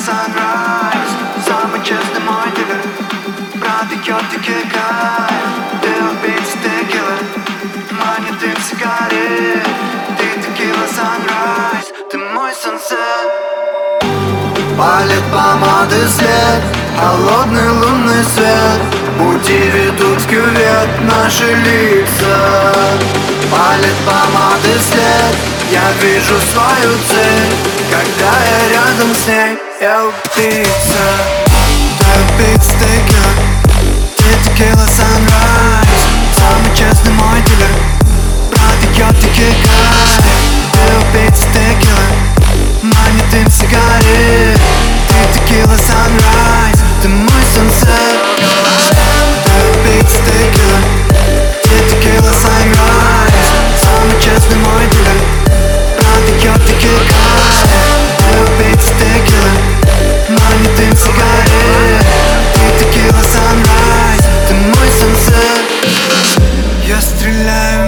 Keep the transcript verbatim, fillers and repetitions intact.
sunrise. Самый честный мой дилер продает дикий кайф. Ты убийца текила, манит дым сигарет. Ты текила sunrise, ты мой сансет. Палит помады след, холодный лунный свет. Пути ведут в кювет наши лица. Палит помады след, я вижу свою цель. Когда я рядом с ней, я убийца. Ты убийца текила, ты текила sunrise. Самый честный мой дилер продает дикий кайф. Ты убийца текила, манит дым сигарет. Ты текила sunrise, ты мой сансет. Ты убийца текила, ты текила sunrise. Самый честный мой дилер продает дикий кайф. Ты убийца текила, манит дым сигарет. Ты текила sunrise, ты мой сансет. Я стреляю